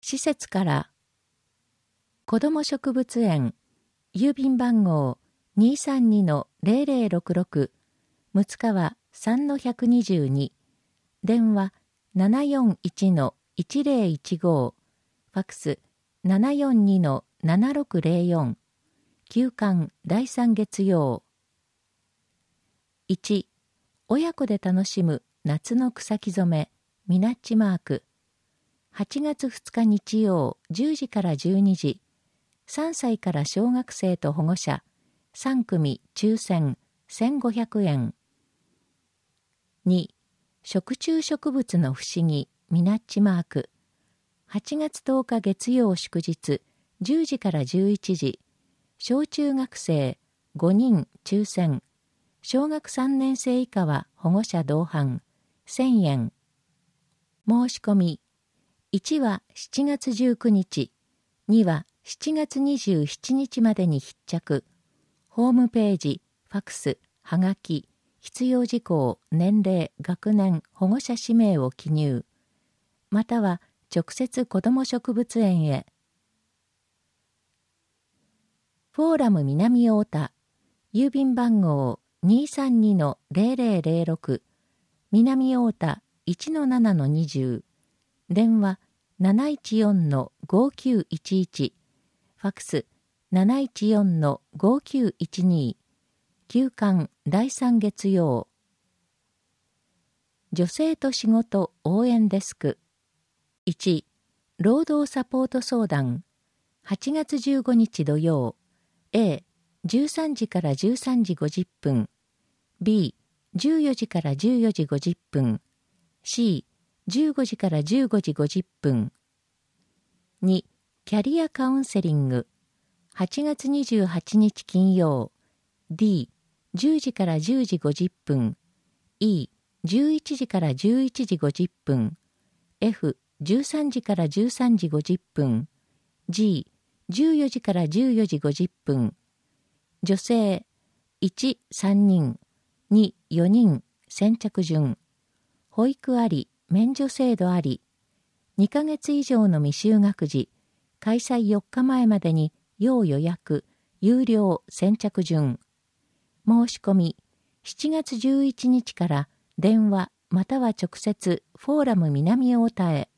施設から子ども植物園郵便番号 232-0066 睦川 3-122 電話 741-1015 ファクス 742-7604 休館第3月曜。1. 親子で楽しむ夏の草木染めミナッチマーク8月2日日曜10時から12時3歳から小学生と保護者3組抽選1500円。2. 食虫植物の不思議ミナッチマーク8月10日月曜祝日10時から11時小中学生5人抽選小学3年生以下は保護者同伴1000円。申し込み1は7月19日2は7月27日までに必着。ホームページファクスはがき必要事項年齢学年保護者氏名を記入または直接子ども植物園へ。フォーラム南太田郵便番号 232-0006 南太田 1-7-20 電話 714-5911 ファクス 714-5912 休館第3月曜。女性と仕事応援デスク1. 労働サポート相談8月15日土曜 A 13時から13時50分 B 14時から14時50分 C 15時から15時50分。2. キャリアカウンセリング8月28日金曜 D 10時から10時50分 E 11時から11時50分 F 13時から13時50分 G 14時から14時50分。女性1、3人2、4人先着順保育あり免除制度あり2ヶ月以上の未就学児開催4日前までに要予約有料先着順申し込み7月11日から電話または直接フォーラム南太田へ。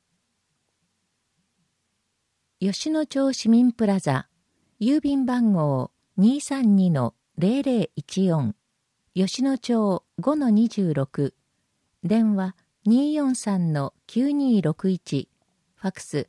吉野町市民プラザ郵便番号 232-0014 吉野町 5-26 電話 243-9261 ファクス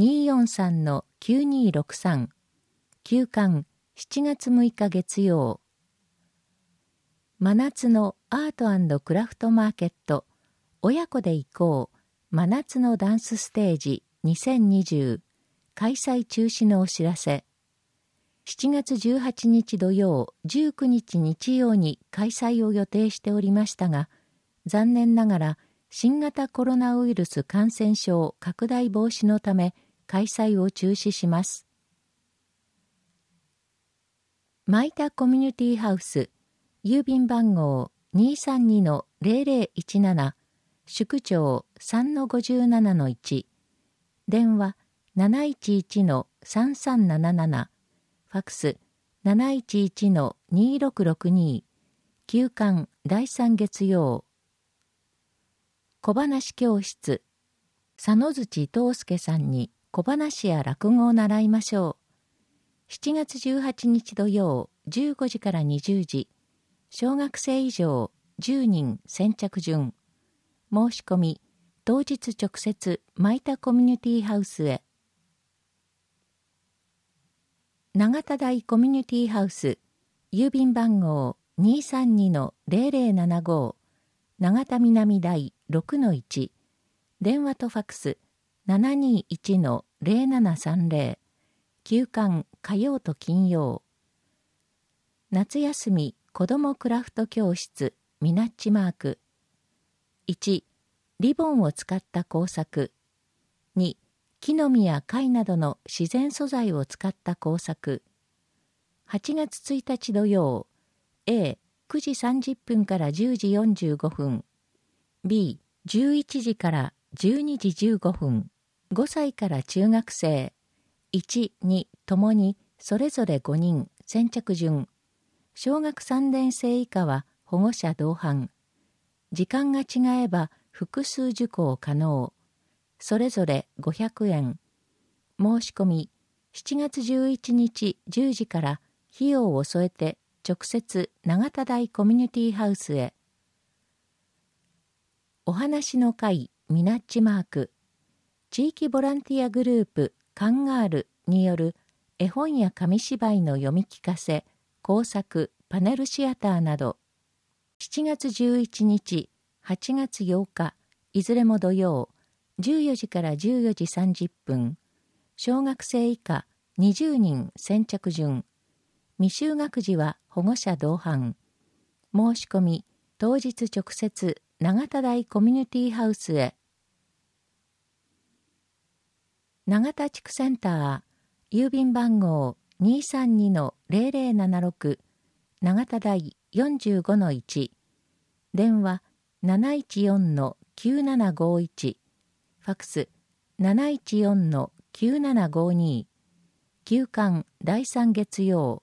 243-9263 休館7月6日月曜。真夏のアート&クラフトマーケット親子で行こう真夏のダンスステージ2020開催中止のお知らせ。7月18日土曜19日日曜に開催を予定しておりましたが残念ながら新型コロナウイルス感染症拡大防止のため開催を中止します。マイタコミュニティハウス郵便番号 232-0017 宿町 3-57-1 電話 711-3377 ファクス 711-2662 休館第3月曜。小話教室佐野槌東介さんに小話や落語を習いましょう。7月18日土曜15時から20時小学生以上10人先着順申し込み当日直接マイタコミュニティハウスへ。永田台コミュニティハウス郵便番号 232-0075 永田南台 6-1 電話とファクス 721-0730 休館火曜と金曜。夏休み子どもクラフト教室ミナッチマーク1リボンを使った工作2木の実や貝などの自然素材を使った工作。8月1日土曜 A 9時30分から10時45分 B 11時から12時15分 5歳から中学生、1、2ともにそれぞれ5人先着順。小学3年生以下は保護者同伴。時間が違えば複数受講可能。それぞれ500円。申し込み、7月11日10時から費用を添えて直接永田台コミュニティハウスへ。お話の会ミナッチマーク。地域ボランティアグループカンガールによる絵本や紙芝居の読み聞かせ、工作、パネルシアターなど、7月11日、8月8日、いずれも土曜、14時から14時30分、小学生以下20人先着順、未就学児は保護者同伴、申し込み、当日直接、永田台コミュニティハウスへ。永田地区センター、郵便番号 232-0076、永田台 45-1、電話 714-9751、ファクス 714-9752、休館第3月曜。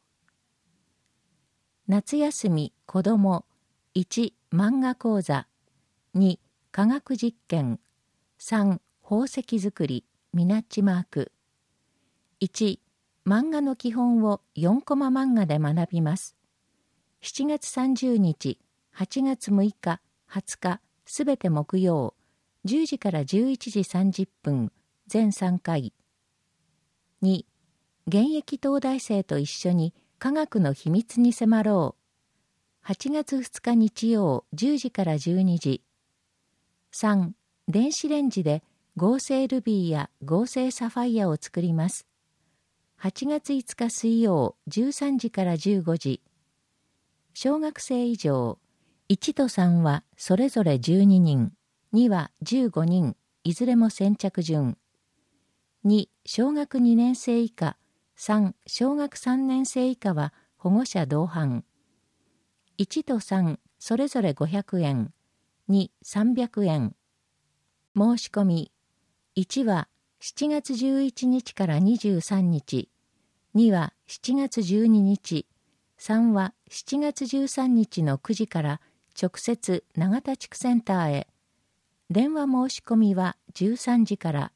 夏休み子ども1漫画講座、2科学実験、3宝石作りミナッチマーク。1漫画の基本を4コマ漫画で学びます。7月30日、8月6日、20日、すべて木曜、10時から11時30分、全3回。2現役東大生と一緒に科学の秘密に迫ろう。8月2日日曜10時から12時。3. 電子レンジで合成ルビーや合成サファイアを作ります。8月5日水曜13時から15時。小学生以上、1と3はそれぞれ12人、2は15人、いずれも先着順。2. 小学2年生以下、3. 小学3年生以下は保護者同伴。1と3、それぞれ500円。2、300円。申し込み。1は7月11日から23日。2は7月12日。3は7月13日の9時から直接永田地区センターへ。電話申し込みは13時から。